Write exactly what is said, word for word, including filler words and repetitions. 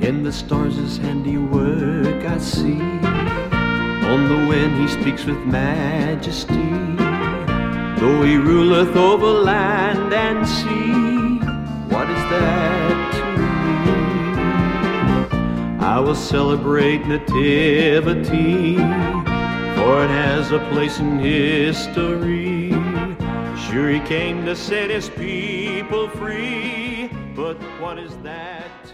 In the stars his handiwork I see. On the wind he speaks with majesty. Though he ruleth over land and sea, what is that to me? I will celebrate nativity, for it has a place in history. Sure he came to set his people free, but what is that